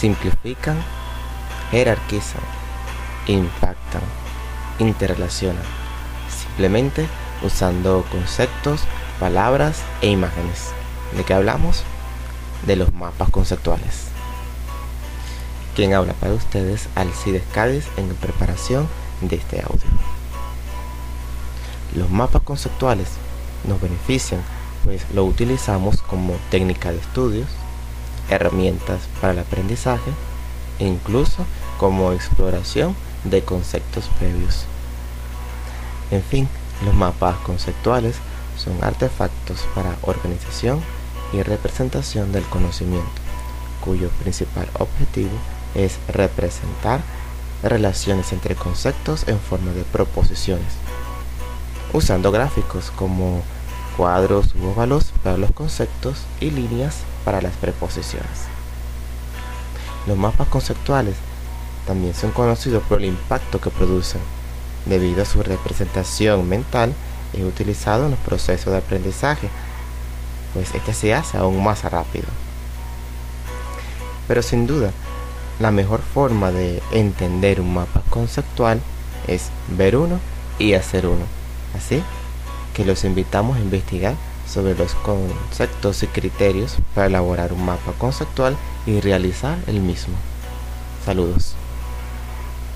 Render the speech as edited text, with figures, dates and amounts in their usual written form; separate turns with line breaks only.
simplifican, jerarquizan, impactan, interrelacionan, simplemente usando conceptos, palabras e imágenes. ¿De qué hablamos? De los mapas conceptuales. Quien habla para ustedes, Alcides Cádiz, en preparación de este audio. Los mapas conceptuales nos benefician, pues lo utilizamos como técnica de estudios, herramientas para el aprendizaje e incluso como exploración de conceptos previos. En fin, los mapas conceptuales son artefactos para organización y representación del conocimiento, cuyo principal objetivo es representar relaciones entre conceptos en forma de proposiciones, usando gráficos como cuadros u óvalos para los conceptos y líneas para las preposiciones. Los mapas conceptuales también son conocidos por el impacto que producen. Debido a su representación mental, es utilizado en los procesos de aprendizaje, pues este se hace aún más rápido. Pero sin duda, la mejor forma de entender un mapa conceptual es ver uno y hacer uno. Así que los invitamos a investigar sobre los conceptos y criterios para elaborar un mapa conceptual y realizar el mismo. Saludos.